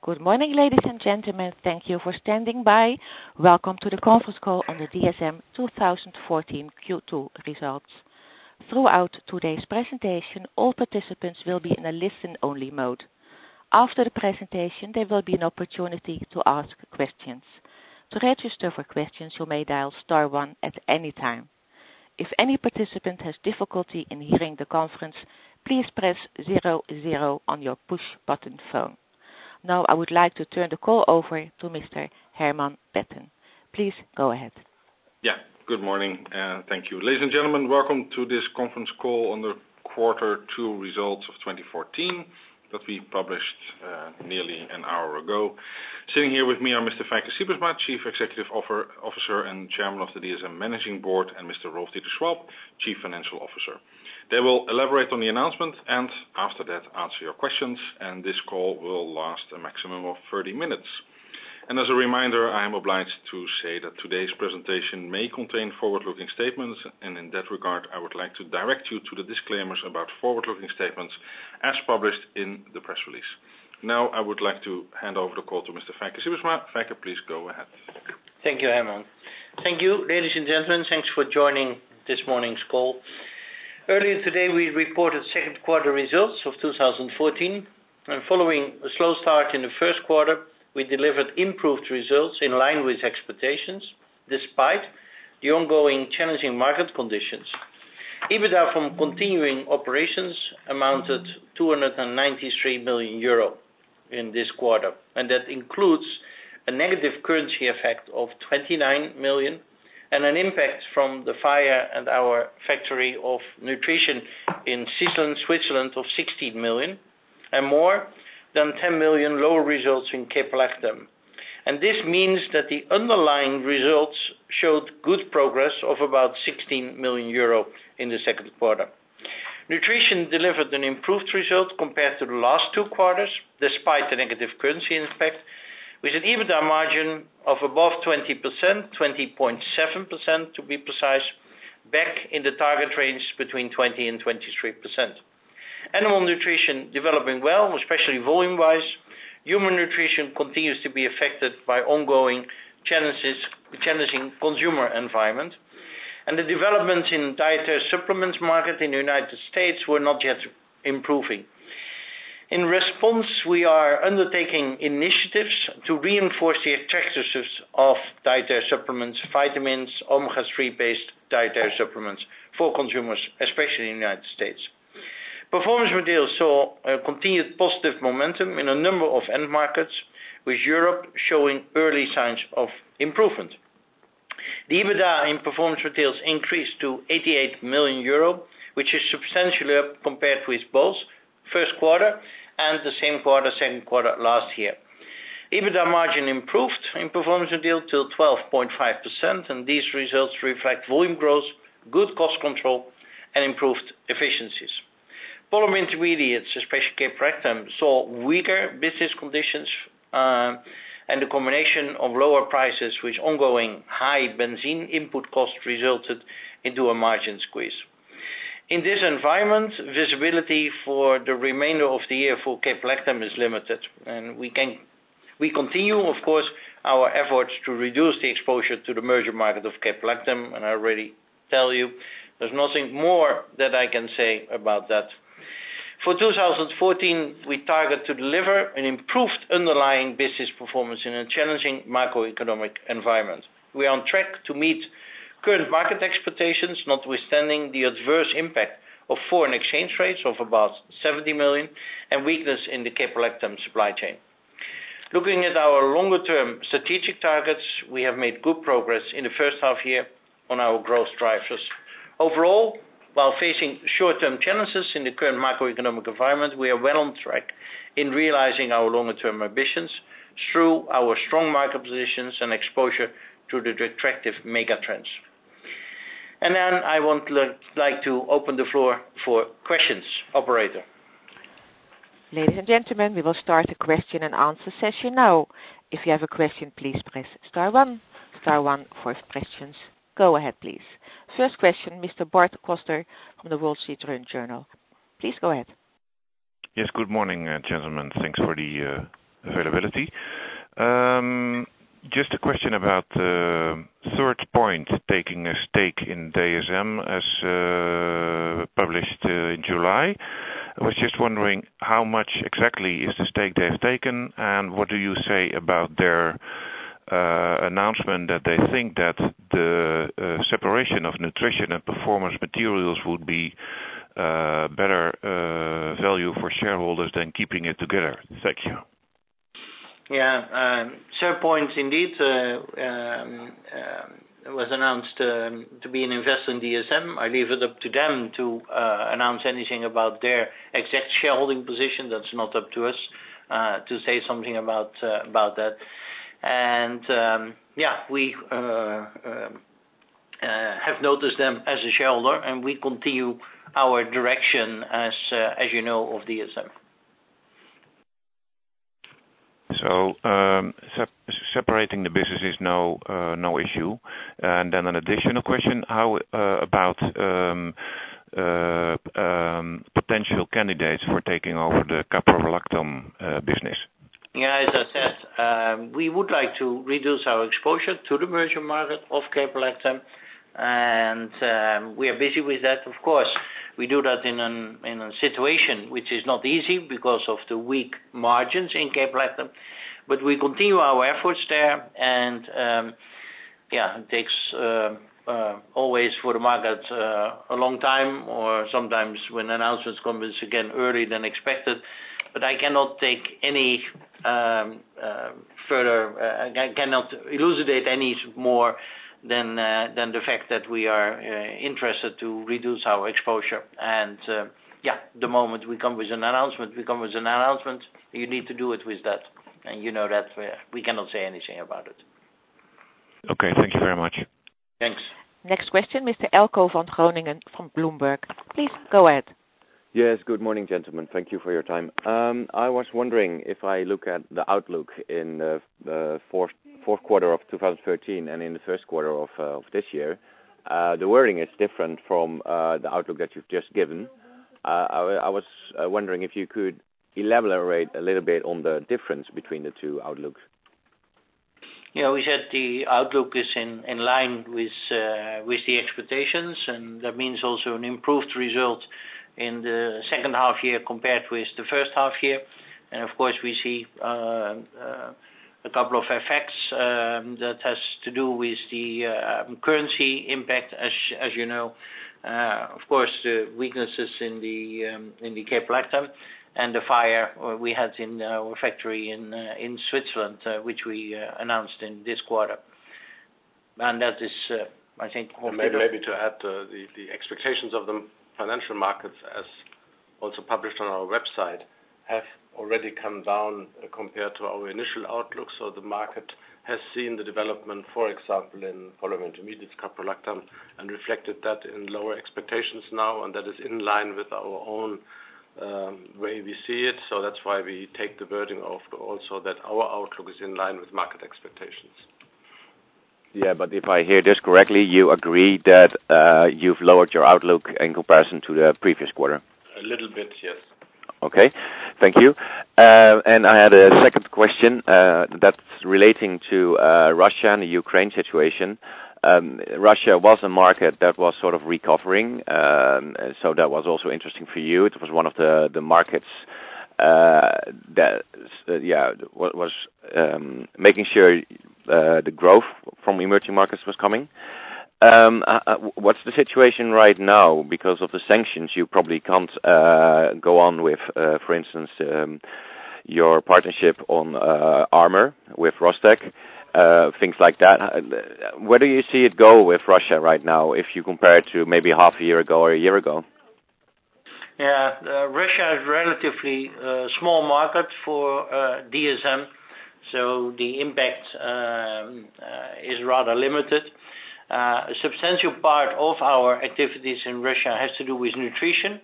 Good morning, ladies and gentlemen. Thank you for standing by. Welcome to the conference call on the DSM 2014 Q2 results. Throughout today's presentation, all participants will be in a listen-only mode. After the presentation, there will be an opportunity to ask questions. To register for questions, you may dial star 1 at any time. If any participant has difficulty in hearing the conference, please press 00 on your push-button phone. Now I would like to turn the call over to Mr. Herman Betten. Please go ahead. Yeah, good morning. Thank you. Ladies and gentlemen, welcome to this conference call on the quarter 2 results of 2014 that we published nearly an hour ago. Sitting here with me are Mr. Feike Sijbesma, Chief Executive Officer and Chairman of the DSM Managing Board, and Mr. Rolf Dieter Schwalb, Chief Financial Officer. They will elaborate on the announcement and after that answer your questions, and this call will last a maximum of 30 minutes. And as a reminder, I am obliged to say that today's presentation may contain forward-looking statements, and in that regard I would like to direct you to the disclaimers about forward-looking statements as published in the press release. Now I would like to hand over the call to Mr. Feike Sijbesma. Feike, please go ahead. Thank you, Herman. Thank you, ladies and gentlemen. Thanks for joining this morning's call. Earlier today we reported second quarter results of 2014, and following a slow start in the first quarter, we delivered improved results in line with expectations, despite the ongoing challenging market conditions. EBITDA from continuing operations amounted 293 million euro in this quarter, and that includes a negative currency effect of 29 million and an impact from the fire at our factory of nutrition in Sisseln, Switzerland of 16 million, and more than 10 million lower results in Caprolactam. And this means that the underlying results showed good progress of about 16 million euro in the second quarter. Nutrition delivered an improved result compared to the last 2 quarters, despite the negative currency impact, with an EBITDA margin of above 20%, 20.7% to be precise, back in the target range between 20 and 23%. Animal nutrition developing well, especially volume-wise. Human nutrition continues to be affected by ongoing challenging consumer environment. And the developments in dietary supplements market in the United States were not yet improving. In response, we are undertaking initiatives to reinforce the attractiveness of dietary supplements, vitamins, omega-3 based dietary supplements for consumers, especially in the United States. Performance Materials saw a continued positive momentum in a number of end markets, with Europe showing early signs of improvement. The EBITDA in Performance Materials increased to 88 million euro, which is substantially up compared with both first quarter and the same quarter, second quarter last year. EBITDA margin improved in Performance Materials to 12.5%, and these results reflect volume growth, good cost control, and improved efficiencies. Polymer Intermediates, especially Caprolactam, saw weaker business conditions, and the combination of lower prices with ongoing high benzene input cost resulted into a margin squeeze. In this environment, visibility for the remainder of the year for Caprolactam is limited, and we continue, of course, our efforts to reduce the exposure to the emerging market of Caprolactam, and I already tell you there's nothing more that I can say about that. For 2014, we target to deliver an improved underlying business performance in a challenging macroeconomic environment. We are on track to meet current market expectations, notwithstanding the adverse impact of foreign exchange rates of about 70 million and weakness in the Caprolactam supply chain. Looking at our longer-term strategic targets, we have made good progress in the first half year on our growth drivers. Overall, while facing short-term challenges in the current macroeconomic environment, we are well on track in realizing our longer-term ambitions through our strong market positions and exposure to the attractive mega trends. And then I would like to open the floor for questions. Operator. Ladies and gentlemen, we will start the question and answer session now. If you have a question, please press star 1 for questions. Go ahead, please. First question, Mr. Bart Koster from the Wall Street Journal. Please go ahead. Yes, good morning, gentlemen. Thanks for the availability. Just a question about Third Point taking a stake in DSM as published in July. I was just wondering how much exactly is the stake they've taken, and what do you say about their announcement that they think that the separation of nutrition and performance materials would be better value for shareholders than keeping it together? Thank you. Yeah, Third Point indeed was announced to be an investor in DSM. I leave it up to them to announce anything about their exact shareholding position. That's not up to us to say something about that. And we have noticed them as a shareholder, and we continue our direction as you know, of DSM. So separating the business is no issue. And then an additional question: how about potential candidates for taking over the caprolactam business? Yeah, as I said, we would like to reduce our exposure to the emerging market of caprolactam, and we are busy with that. Of course, we do that in a situation which is not easy because of the weak margins in caprolactam, but we continue our efforts there, and it takes always for the market a long time, or sometimes when announcements come it's again earlier than expected. But I cannot take any further. I cannot elucidate any more than the fact that we are interested to reduce our exposure. And the moment we come with an announcement, You need to do it with that, and you know that we cannot say anything about it. Okay, thank you very much. Thanks. Next question, Mr. Elko van Groningen from Bloomberg. Please go ahead. Yes, good morning, gentlemen. Thank you for your time. I was wondering, if I look at the outlook in the fourth quarter of 2013 and in the first quarter of this year, the wording is different from the outlook that you've just given. I was wondering if you could elaborate a little bit on the difference between the two outlooks. Yeah, we said the outlook is in line with the expectations, and that means also an improved result in the second half year compared with the first half year. And of course we see a couple of effects that has to do with the currency impact, as you know. Of course, the weaknesses in the caprolactam and the fire we had in our factory in Switzerland, which we announced in this quarter. And that is, I think, maybe to add the expectations of the financial markets, as also published on our website, have already come down compared to our initial outlook. So the market has seen the development, for example, in polymer intermediates, caprolactam, and reflected that in lower expectations now, and that is in line with our own way we see it. So that's why we take the wording of also that our outlook is in line with market expectations. Yeah, but if I hear this correctly, you agree that you've lowered your outlook in comparison to the previous quarter? A little bit, yes. Okay, thank you. And I had a second question that's relating to Russia and the Ukraine situation. Russia was a market that was sort of recovering, so that was also interesting for you. It was one of the markets that was making sure the growth from emerging markets was coming. What's the situation right now? Because of the sanctions, you probably can't go on with, for instance, your partnership on armor with Rostec, things like that. Where do you see it go with Russia right now, if you compare it to maybe half a year ago or a year ago? Yeah, Russia is a relatively small market for DSM, so the impact is rather limited. A substantial part of our activities in Russia has to do with nutrition.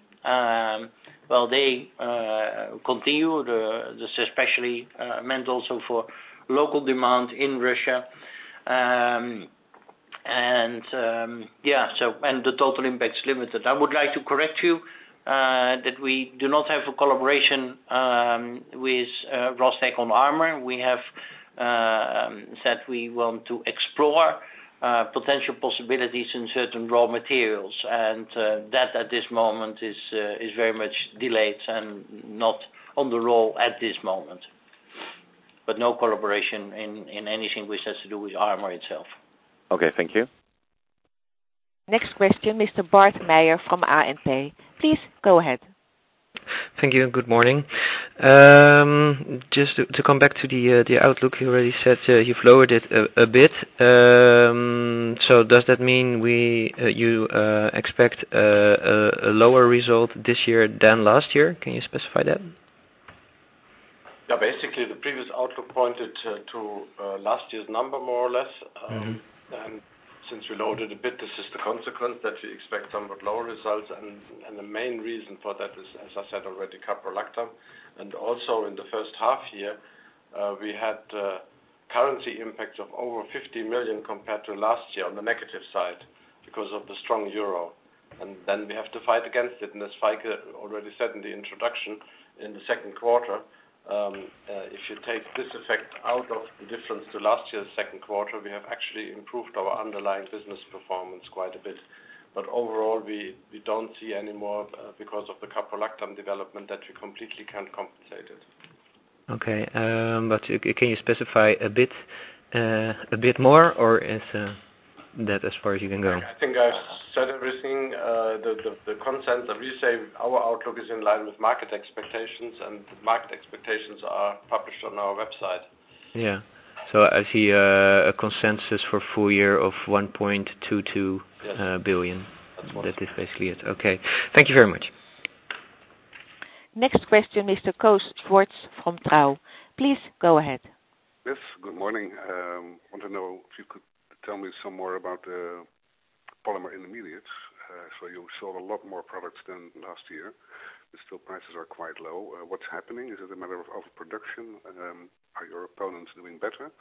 They continue. This especially meant also for local demand in Russia. And the total impact is limited. I would like to correct you. that we do not have a collaboration with Rostec on armor. We have said we want to explore potential possibilities in certain raw materials, and that at this moment is very much delayed and not on the roll at this moment. But no collaboration in anything which has to do with armor itself. Okay, thank you. Next question, Mr. Bart Meijer from ANP. Please go ahead. Thank you. Good morning. Just to come back to the outlook, you already said you've lowered it a bit. So does that mean you expect a lower result this year than last year? Can you specify that? Yeah, basically the previous outlook pointed to last year's number more or less. And since we lowered it a bit, this is the consequence that we expect somewhat lower results, and the main reason for that is, as I said already, caprolactam, and also in the first half year we had currency impacts of over 50 million compared to last year on the negative side because of the strong euro, and then we have to fight against it. And as Feike already said in the introduction, in the second quarter, if you take this effect out of the difference to last year's second quarter, we have actually improved our underlying business performance quite a bit. But overall, we don't see any more because of the caprolactam development that we completely can't compensate it. Okay, but can you specify a bit more, or is that as far as you can go? I think I've said everything. The consensus that we say our outlook is in line with market expectations, and market expectations are published on our website. Yeah. So I see a consensus for full year of 1.22 billion. That is basically it. Okay. Thank you very much. Next question, Mr. Koos Schwartz from Trouw. Please go ahead. Yes, good morning. Want to know if you could tell me some more about the polymer intermediates. So you sold a lot more products than last year, but still prices are quite low. What's happening? Is it a matter of overproduction? Are your opponents doing better?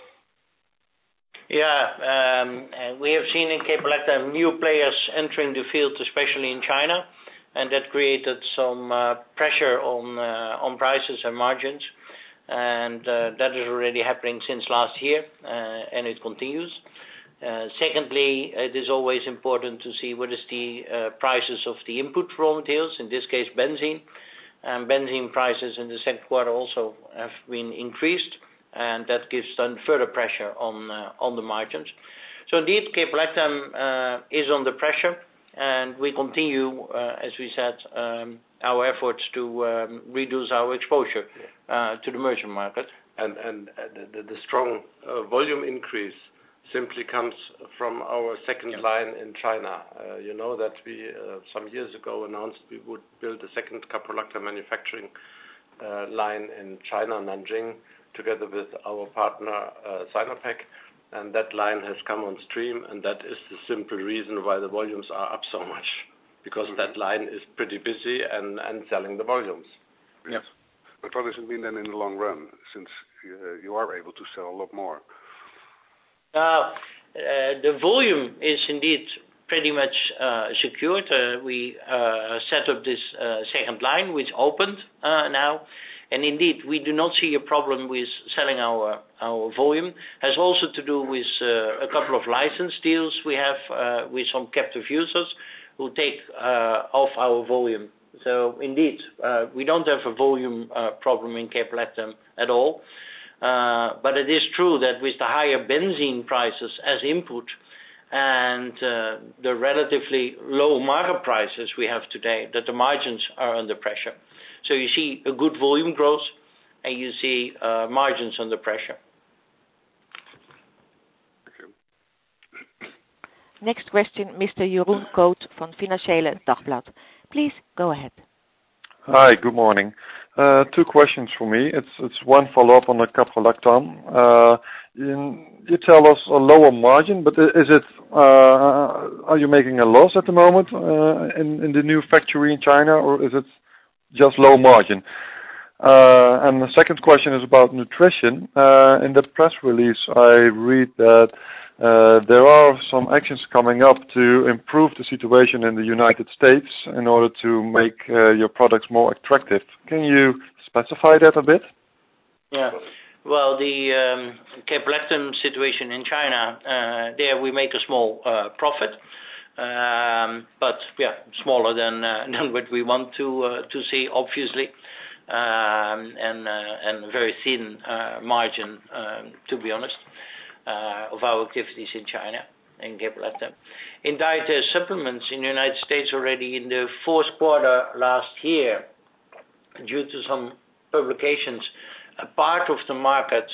Yeah, we have seen in caprolactam new players entering the field, especially in China, and that created some pressure on prices and margins, and that is already happening since last year, and it continues. Secondly, it is always important to see what is the prices of the input raw materials, in this case benzene. Benzene prices in the second quarter also have been increased, and that gives then further pressure on the margins. So indeed, caprolactam is under pressure, and we continue, as we said, our efforts to reduce our exposure to the merchant market. And the strong volume increase simply comes from our second line in China. You know that we some years ago announced we would build a second caprolactam manufacturing line in China, Nanjing, together with our partner Sinopec, and that line has come on stream, and that is the simple reason why the volumes are up so much, because that line is pretty busy and selling the volumes. Yes. But what does it mean then in the long run, since you are able to sell a lot more? The volume is indeed pretty much secured. We set up this second line, which opened now. And indeed, we do not see a problem with selling our volume. Has also to do with a couple of license deals we have with some captive users who take off our volume. So indeed, we don't have a volume problem in caprolactam at all. But it is true that with the higher benzene prices as input and the relatively low market prices we have today, that the margins are under pressure. So you see a good volume growth, and you see margins under pressure. Thank you. Next question, Mr. Jeroen Koot from Financiële Dagblad. Please go ahead. Hi, good morning. Two questions for me. It's one follow-up on the caprolactam. You tell us a lower margin, but is it? Are you making a loss at the moment in the new factory in China, or is it just low margin? And the second question is about nutrition. In the press release, I read that there are some actions coming up to improve the situation in the United States in order to make your products more attractive. Can you specify that a bit? Yeah. Well, the caprolactam situation in China, there we make a small profit, but smaller than what we want to see, obviously, and very thin margin, to be honest, of our activities in China in caprolactam. In dietary supplements in the United States, already in the fourth quarter last year, due to some publications, a part of the market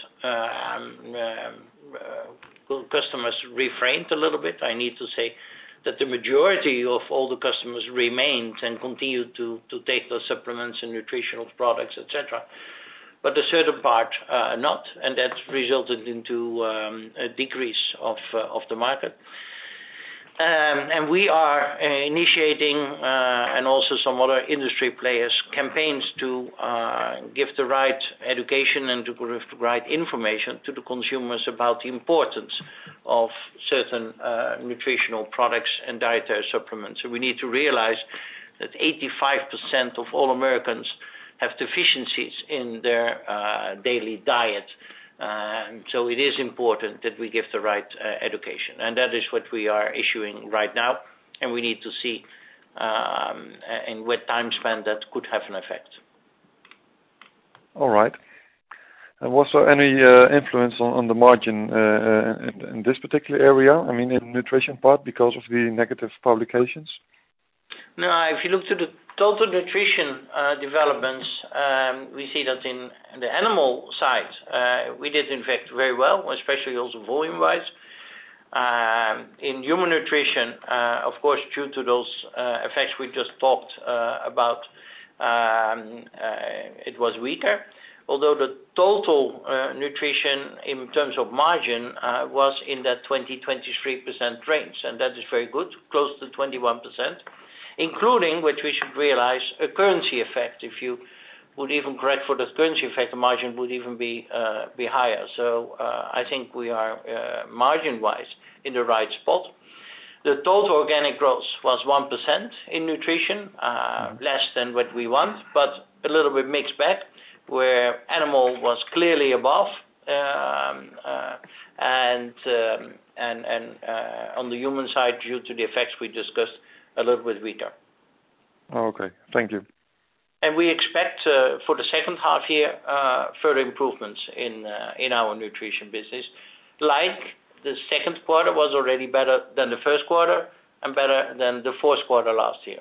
customers refrained a little bit. I need to say that the majority of all the customers remained and continued to take those supplements and nutritional products, etc. But a certain part not, and that resulted into a decrease of the market. And we are initiating, and also some other industry players, campaigns to give the right education and to give the right information to the consumers about the importance of certain nutritional products and dietary supplements. So we need to realize that 85% of all Americans have deficiencies in their daily diet. So it is important that we give the right education, and that is what we are issuing right now, and we need to see in what time span that could have an effect. All right. And was there any influence on the margin in this particular area? I mean, in the nutrition part, because of the negative publications? No, if you look to the total nutrition developments, we see that in the animal side, we did in fact very well, especially also volume-wise. In human nutrition, of course, due to those effects we just talked about, it was weaker. Although the total nutrition in terms of margin was in that 20-23% range, and that is very good, close to 21%. Including, which we should realize, a currency effect. If you would even correct for the currency effect, the margin would even be higher. So I think we are margin-wise in the right spot. The total organic growth was 1% in nutrition, less than what we want, but a little bit mixed bag, where animal was clearly above, and on the human side, due to the effects we discussed, a little bit weaker. Okay, thank you. And we expect for the second half year further improvements in our nutrition business. Like the second quarter was already better than the first quarter and better than the fourth quarter last year.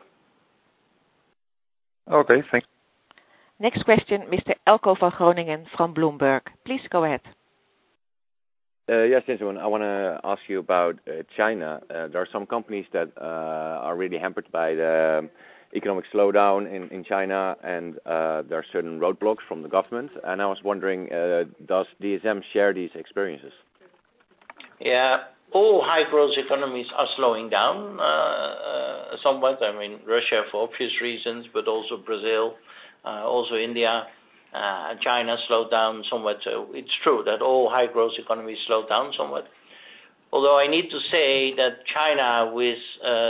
Okay, thank you. Next question, Mr. Elko van Groningen from Bloomberg. Please go ahead. Yes, gentlemen, I want to ask you about China. There are some companies that are really hampered by the economic slowdown in China, and there are certain roadblocks from the government. And I was wondering, does DSM share these experiences? Yeah, all high-growth economies are slowing down somewhat. I mean, Russia for obvious reasons, but also Brazil, also India. China slowed down somewhat, so it's true that all high-growth economies slowed down somewhat. Although I need to say that China, with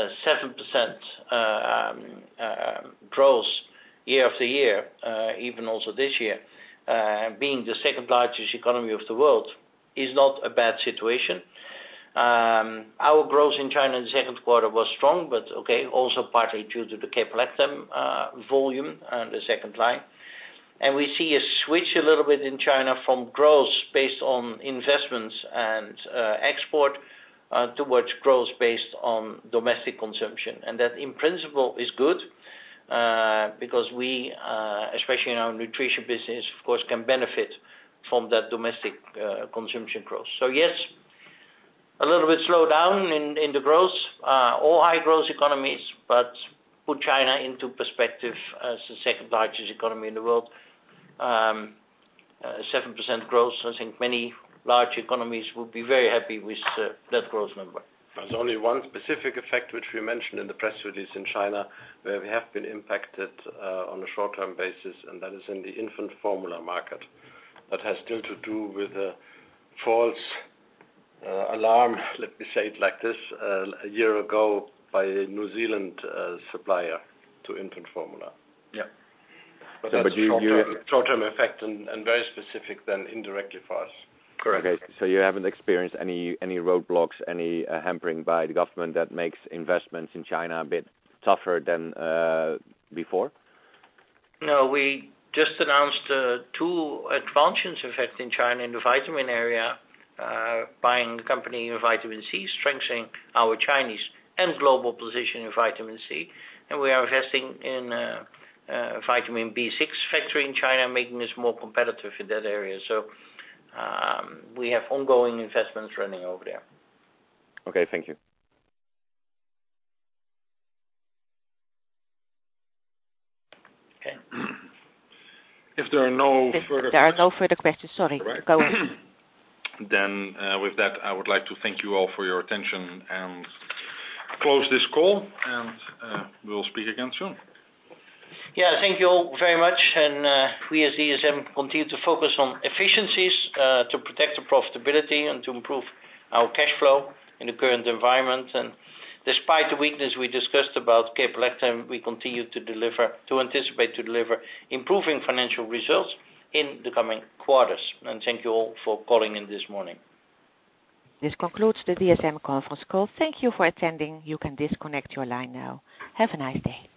7% growth year after year, even also this year, being the second largest economy of the world, is not a bad situation. Our growth in China in the second quarter was strong, but also partly due to the caprolactam volume and the second line. And we see a switch a little bit in China from growth based on investments and export towards growth based on domestic consumption. And that in principle is good because we, especially in our nutrition business, of course, can benefit from that domestic consumption growth. So yes, a little bit slow down in the growth, all high growth economies, but put China into perspective as the second largest economy in the world. 7% growth. I think many large economies would be very happy with that growth number. There's only one specific effect which we mentioned in the press release in China, where we have been impacted on a short-term basis, and that is in the infant formula market. That has still to do with a false alarm, let me say it like this, a year ago by a New Zealand supplier to infant formula. Yeah. But So, that's but you short-term effect and very specific then indirectly for us. Correct. Okay, so you haven't experienced any roadblocks, any hampering by the government that makes investments in China a bit tougher than before? No, we just announced 2 expansions, in fact, in China in the vitamin area, buying a company in vitamin C, strengthening our Chinese and global position in vitamin C. And we are investing in vitamin B6 factory in China, making us more competitive in that area. So we have ongoing investments running over there. Okay, thank you. Okay. If there are no further questions, sorry. Right. Go on. Then with that, I would like to thank you all for your attention and close this call, and we'll speak again soon. Yeah, thank you all very much. And we as DSM continue to focus on efficiencies to protect the profitability and to improve our cash flow in the current environment. And despite the weakness we discussed about caprolactam, we continue to anticipate to deliver improving financial results in the coming quarters. And thank you all for calling in this morning. This concludes the DSM conference call. Thank you for attending. You can disconnect your line now. Have a nice day.